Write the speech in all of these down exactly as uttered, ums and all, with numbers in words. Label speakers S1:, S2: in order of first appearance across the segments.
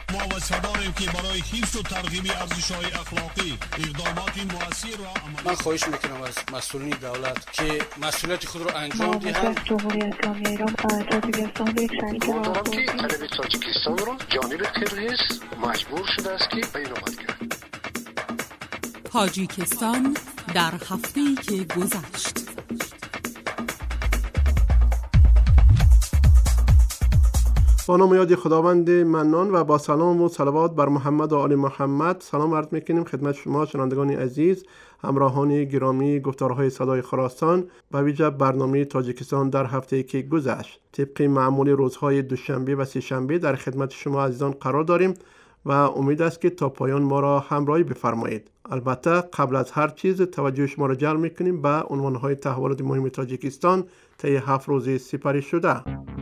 S1: ما وساداریم که برای حفظ و ترغیب ارزش‌های اخلاقی اقدامات مؤثر و عملی.
S2: من خواهش میکنم از مسئولین دولت که مسئولیت خود را انجام دهند.
S3: جمهوری اسلامی ایران تاجیکستان به یک شریک
S4: دارم که طلب تاجیکستان را جانب قرقیز مجبور شده است که بیانات کرد.
S5: تاجیکستان در هفته‌ای که گذشت.
S6: با نام یاد خداوند منان و با سلام و صلوات بر محمد و آل محمد سلام عرض میکنیم خدمت شما شنوندگان عزیز، همراهان گرامی گفتارهای صدای خراسان و ویژه برنامه تاجیکستان در هفته‌ای که گذشت. طبق معمول روزهای دوشنبه و سه شنبه در خدمت شما عزیزان قرار داریم و امید است که تا پایان ما را همراهی بفرمایید. البته قبل از هر چیز توجه شما را جلب میکنیم به عنوانهای تحولات مهم تاجیکستان طی هفت روز سپری شده.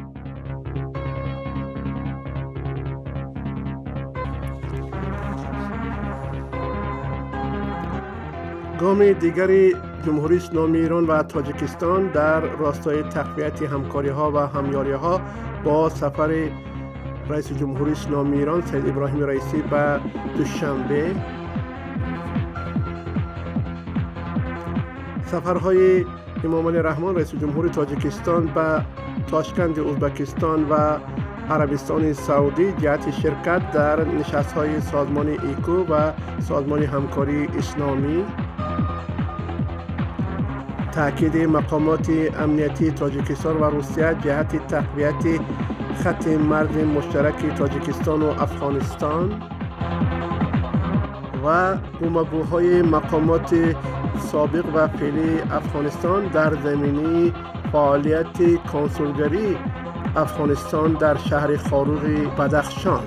S6: گام دیگری جمهوری اسلامی ایران و تاجیکستان در راستای تقویت همکاری‌ها و همیاری‌ها با سفر رئیس جمهوری اسلامی ایران سید ابراهیم رئیسی به دوشنبه، سفرهای امام علی رحمان رئیس جمهوری تاجیکستان به تاشکند ازبکستان و عربستان سعودی جهت شرکت در نشست‌های سازمان ایکو و سازمان همکاری اسلامی، تأکید مقامات امنیتی تاجیکستان و روسیه جهت تقویت خط مرز مشترک تاجیکستان و افغانستان و گفتگوهای مقامات سابق و فعلی افغانستان در زمینه فعالیت کنسولگری افغانستان در شهر خاروغ بدخشان.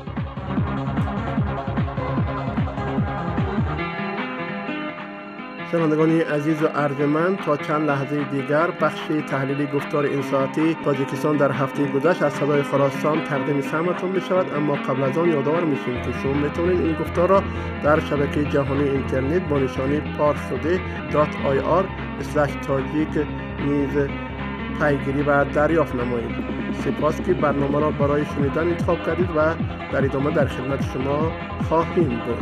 S6: شنوندگان عزیز و ارجمند، تا چند لحظه دیگر بخش تحلیلی گفتار این ساعتی تاجیکستان در هفته گذشته از صدای خراسان تقدیم سمعتون می شود. اما قبل از آن یادآور میشیم که شما میتونید این گفتار را در شبکه جهانی اینترنت با نشانی پارسوده دات آی آر اسلش تاجیک نیز پیگیری و دریافت نمایید. سپاس که برنامه را برای شنیدن انتخاب کردید و در ادامه در خدمت شما خواهیم بود.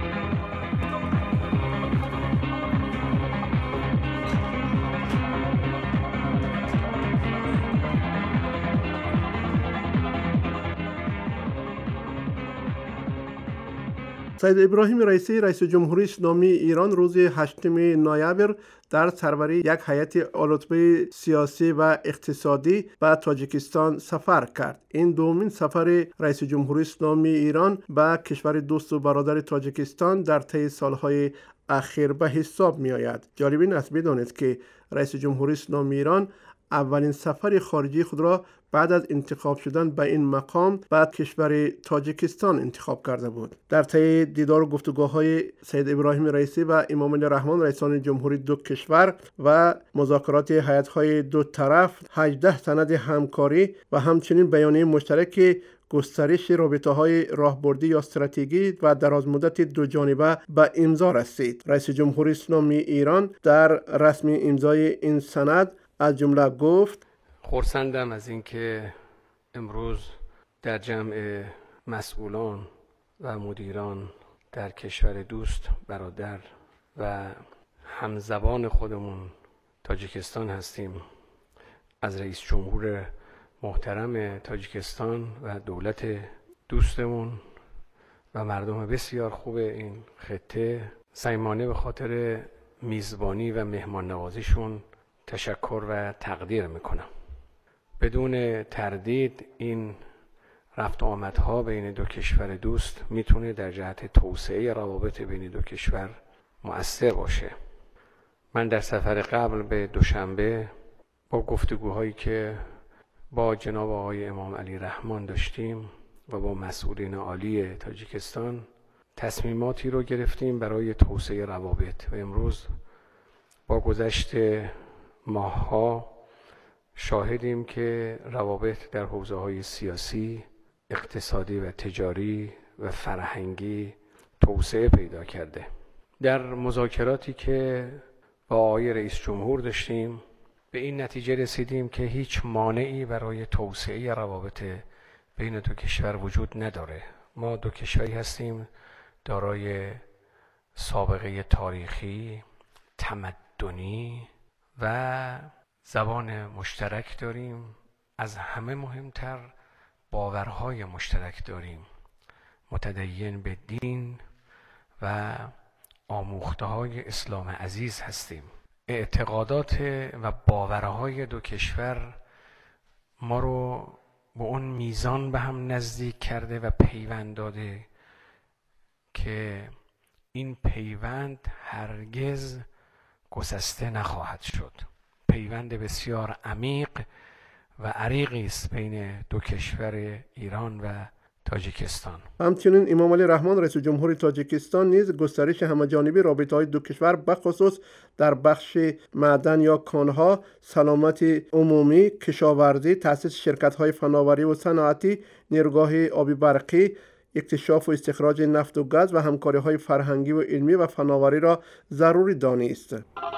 S6: سید ابراهیم رئیسی رئیس جمهوری اسلامی ایران روز هشتم نوامبر در سروری یک هیئت عالی‌رتبه سیاسی و اقتصادی به تاجیکستان سفر کرد. این دومین سفر رئیس جمهوری اسلامی ایران به کشور دوست و برادر تاجیکستان در طی سالهای اخیر به حساب می آید. جالب این است بدانید که رئیس جمهوری اسلامی ایران اولین سفر خارجی خود را بعد از انتخاب شدن به این مقام بعد کشور تاجیکستان انتخاب کرده بود. در طی دیدار و گفتگوهای سید ابراهیم رئیسی و امام علی رحمان رئیسان جمهوری دو کشور و مذاکرات هیئت‌های دو طرف هجده سند همکاری و همچنین بیانیه مشترک گسترش رابطه‌های راهبردی یا استراتژی و درازمدت دو جانبه به امضا رسید. رئیس جمهوری اسلامی ایران در رسمی امضای این سند از جمله گفت:
S2: خرسندم از اینکه امروز در جمع مسئولان و مدیران در کشور دوست، برادر و همزبان خودمون تاجیکستان هستیم. از رئیس جمهور محترم تاجیکستان و دولت دوستمون و مردم بسیار خوب این خطه صمیمانه به خاطر میزبانی و مهمان نوازیشون تشکر و تقدیر میکنم. بدون تردید این رفت آمدها بین دو کشور دوست میتونه در جهت توسعه روابط بین دو کشور مؤثر باشه. من در سفر قبل به دوشنبه با گفتگوهایی که با جناب آقای امام علی رحمان داشتیم و با مسئولین عالی تاجیکستان تصمیماتی رو گرفتیم برای توسعه روابط و امروز با گذشت ماه‌ها شاهدیم که روابط در حوزه‌های سیاسی، اقتصادی و تجاری و فرهنگی توسعه پیدا کرده. در مذاکراتی که با آقای رئیس جمهور داشتیم به این نتیجه رسیدیم که هیچ مانعی برای توسعه روابط بین دو کشور وجود نداره ما دو کشوری هستیم دارای سابقه تاریخی، تمدنی و زبان مشترک داریم. از همه مهمتر باورهای مشترک داریم. متدین به دین و آموخته‌های اسلام عزیز هستیم. اعتقادات و باورهای دو کشور ما رو به اون میزان به هم نزدیک کرده و پیوند داده که این پیوند هرگز گسسته نخواهد شد. پیوند بسیار عمیق و عریقی است بین دو کشور ایران و تاجیکستان.
S6: همچنین امام علی رحمان رئیس جمهور تاجیکستان نیز گسترش همه‌جانبی رابطه‌های دو کشور بخصوص در بخش معدن یا کانها، سلامت عمومی، کشاورزی، تأسیس شرکت‌های فناوری و صنعتی، نیروگاه آبی برقی، اکتشاف و استخراج نفت و گاز و همکاری‌های فرهنگی و علمی و فناوری را ضروری دانست.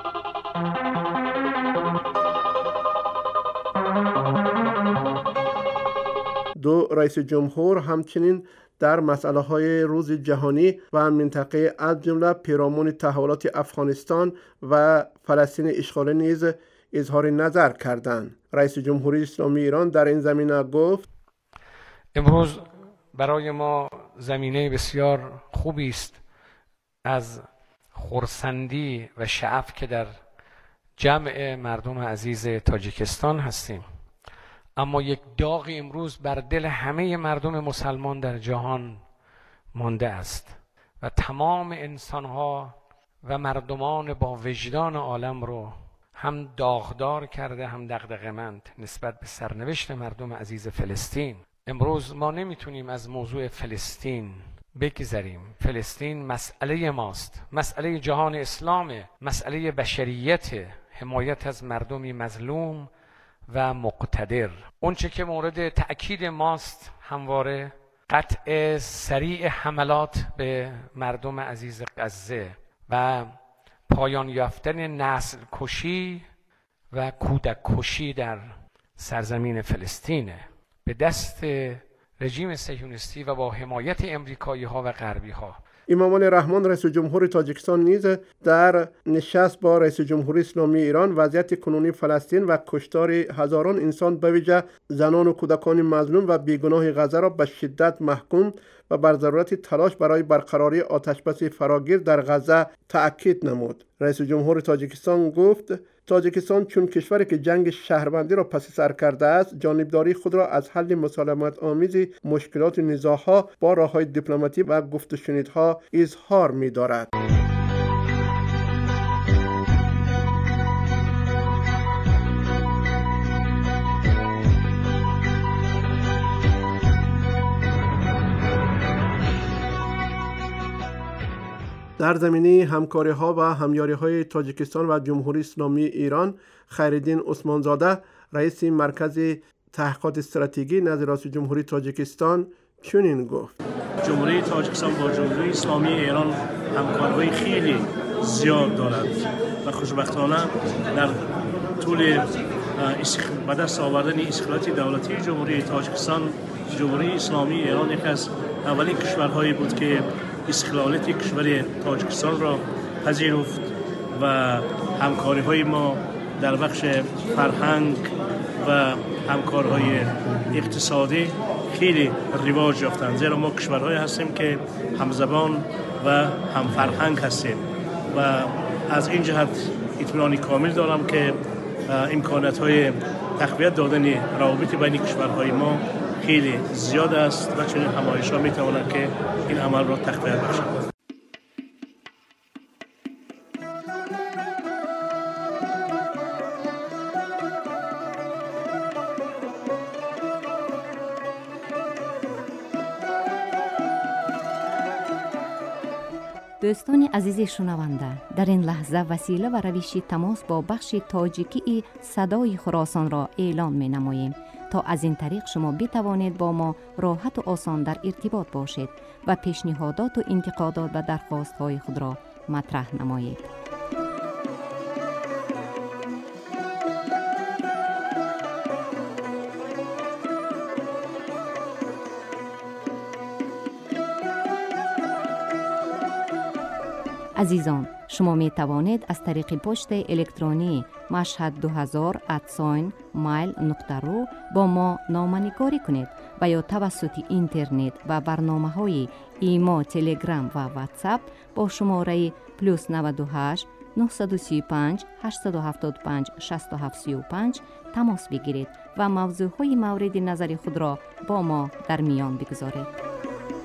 S6: دو رئیس جمهور همچنین در مسائل روز جهانی و منطقه از جمله پیرامون تحولات افغانستان و فلسطین اشغالی نیز اظهار نظر کردند. رئیس جمهوری اسلامی ایران در این زمینه گفت:
S2: امروز برای ما زمینه بسیار خوبی است از خرسندی و شعف که در جمع مردم عزیز تاجیکستان هستیم. اما یک داغ امروز بر دل همه مردم مسلمان در جهان مانده است و تمام انسانها و مردمان با وجدان عالم رو هم داغدار کرده هم دغدغه‌مند نسبت به سرنوشت مردم عزیز فلسطین. امروز ما نمیتونیم از موضوع فلسطین بگذریم. فلسطین مسئله ماست، مسئله جهان اسلامه، مسئله بشریت، حمایت از مردمی مظلوم و مقتدر. اون چه که مورد تأکید ماست همواره قطع سریع حملات به مردم عزیز غزه و پایان یافتن نسل کشی و کودک کشی در سرزمین فلسطینه به دست رژیم صهیونیستی و با حمایت امریکایی ها و غربی ها.
S6: امام علی رحمان رئیس جمهور تاجیکستان نیز در نشست با رئیس جمهوری اسلامی ایران وضعیت کنونی فلسطین و کشتار هزاران انسان به ویژه زنان و کودکان مظلوم و بیگناه غزه را به شدت محکوم و بر ضرورت تلاش برای برقراری آتشبس فراگیر در غزه تأکید نمود. رئیس جمهور تاجیکستان گفت: تاجیکستان چون کشوری که جنگ شهروندی را پس سر کرده است، جانبداری خود را از حل مسالمت آمیز مشکلات نزاع‌ها با راه‌های دیپلماتی و گفت و شنیدها اظهار می‌دارد. در زمینه همکاری‌ها و همیاری‌های تاجیکستان و جمهوری اسلامی ایران، خیرالدین عثمانزاده رئیس مرکز تحقیقات استراتژی نزد رئیس جمهوری تاجیکستان چنین گفت:
S7: جمهوری تاجیکستان با جمهوری اسلامی ایران همکاری‌های خیلی زیاد دارد و خوشبختانه در طول به دست آوردن استقلال دولتی جمهوری تاجیکستان، جمهوری اسلامی ایران یکی از اولین کشورهایی بود که استقلالت کشور تاجیکستان را پذیرفت و همکاری‌های ما در بخش فرهنگ و همکاری‌های اقتصادی خیلی رواج یافتند، زیرا ما کشورهایی هستیم که همزبان و هم فرهنگ هستیم و از این جهت اطمینان کامل دارم که امکانات‌های تقویت دادن روابط بین کشورهای ما خیلی زیاد است و چنین همایش‌ها می‌تواند که این عمل را تقویت بخشد.
S8: دوستان عزیز شنونده، در این لحظه وسیله و روش تماس با بخش تاجیکی صدای خراسان را اعلام می نماییم تا از این طریق شما بتوانید با ما راحت و آسان در ارتباط باشید و پیشنهادات و انتقادات و درخواست های خود را مطرح نمایید. عزیزان، شما می توانید از طریق پست الکترونی مشهد دو هزار ات مایل نقطه رو با ما نامه‌نگاری کنید و یا توسط اینترنت و برنامه‌های ایما، تلگرام و واتساپ با شماره پلوس نود و هشت نه سه پنج هشت هفت پنج شش هفت سه پنج تماس بگیرید و موضوعهای مورد نظر خود را با ما در میان بگذارید.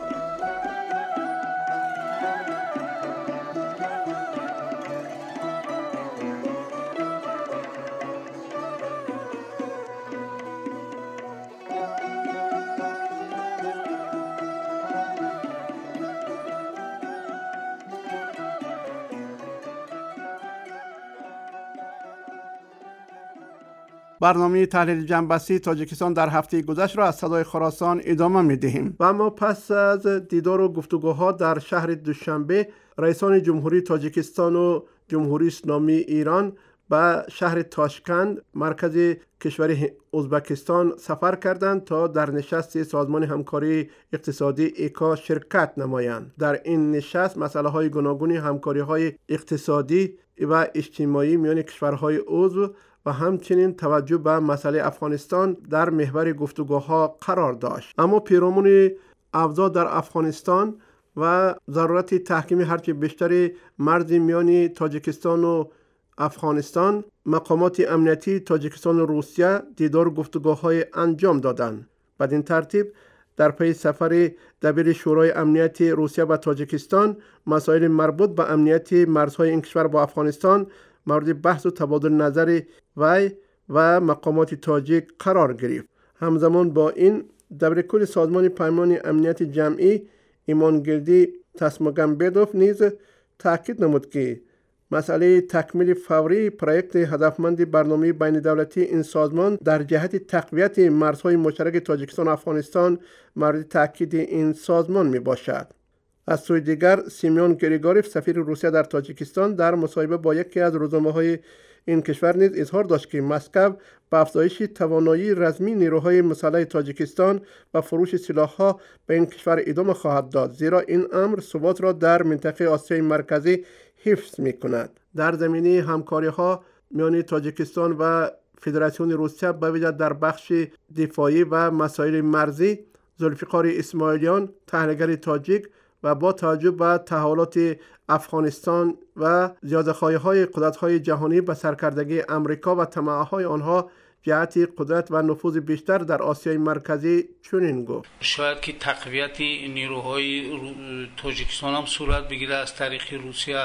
S6: برنامه تحلیل جنبستی تاجیکستان در هفته گذشته را از صدای خراسان ادامه می دهیم. و اما پس از دیدار و گفتگوها در شهر دوشنبه، رئیسان جمهوری تاجیکستان و جمهوری اسلامی ایران به شهر تاشکند، مرکز کشور ازبکستان سفر کردند تا در نشست سازمان همکاری اقتصادی ایکا شرکت نمایند. در این نشست مسئله های گوناگون همکاری های اقتصادی و اجتماعی میان کشورهای عضو و همچنین توجه به مسئله افغانستان در محور گفتگوها قرار داشت. اما پیرامون اوضاع در افغانستان و ضرورت تحکیم هرچه بیشتر مرز میان تاجیکستان و افغانستان، مقامات امنیتی تاجیکستان و روسیه دیدار گفتگوهای انجام دادند. بدین ترتیب در پی سفر دبیر شورای امنیت روسیه به تاجیکستان، مسائل مربوط به امنیت مرزهای این کشور با افغانستان مورد بحث و تبادل نظر وی و مقامات تاجیک قرار گرفت. همزمان با این، دبیرکل سازمان پیمان امنیت جمعی ایمانگیلدی تسماگنبدوف نیز تاکید نمود که مسئله تکمیل فوری پروژه هدفمند برنامه بین دولتی این سازمان در جهت تقویت مرزهای مشترک تاجیکستان و افغانستان مورد تاکید این سازمان می باشد. از سوی دیگر، سیمیون گریگوریف سفیر روسیه در تاجیکستان در مصاحبه با یکی از روزنامه‌های این کشور نیز اظهار داشت که مسکو به افزایش توانایی رزمی نیروهای مسلح تاجیکستان و فروش سلاح‌ها به این کشور ادامه خواهد داد، زیرا این امر ثبات را در منطقه آسیای مرکزی حفظ می‌کند. در زمینه همکاری‌ها میان تاجیکستان و فدراسیون روسیه به ویژه در بخش دفاعی و مسائل مرزی، ذوالفقار اسماعیلیان، تحلیلگر تاجیک و با توجه به تحولات افغانستان و زیاده‌خواهی‌های قدرت‌های جهانی به سرکردگی امریکا و طمع‌های آنها جهت قدرت و نفوذ بیشتر در آسیای مرکزی چنین گفت:
S9: شاید که تقویت نیروهای تاجیکستان هم صورت بگیره از طریق روسیه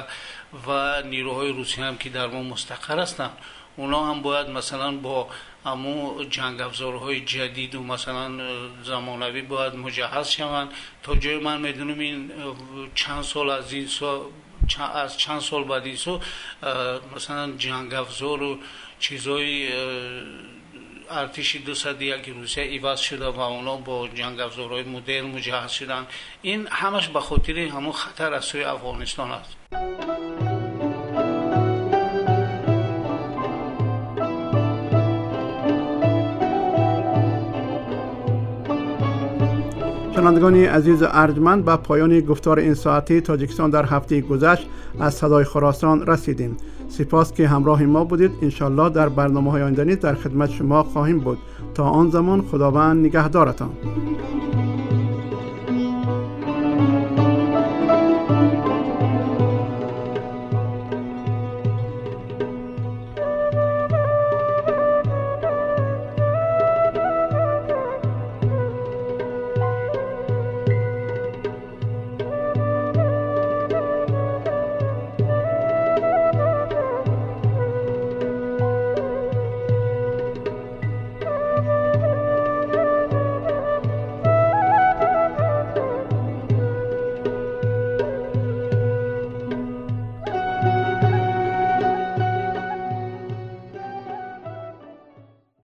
S9: و نیروهای روسیه هم که در ما مستقر هستند، اونا هم باید مثلا با امو جنگ افزارهای جدید و مثلا زمانوی باید مجهز شوند. تا جای من میدونم این چند سال از این سال از چند سال بعد این سال مثلا جنگ افزار و چیزای ارتش دوصد یک روسیه ایواز شده و اونا با جنگ افزارهای مدرن مجهز شدن. این همش به خاطر همون خطر از سوی افغانستان است.
S6: شنوندگان عزیز ارجمند، به پایان گفتار این ساعتی تاجیکستان در هفته گذشت از صدای خراسان رسیدیم. سپاس که همراه ما بودید. انشالله در برنامه‌های آینده نیز در خدمت شما خواهیم بود. تا آن زمان خداوند نگهدارتان.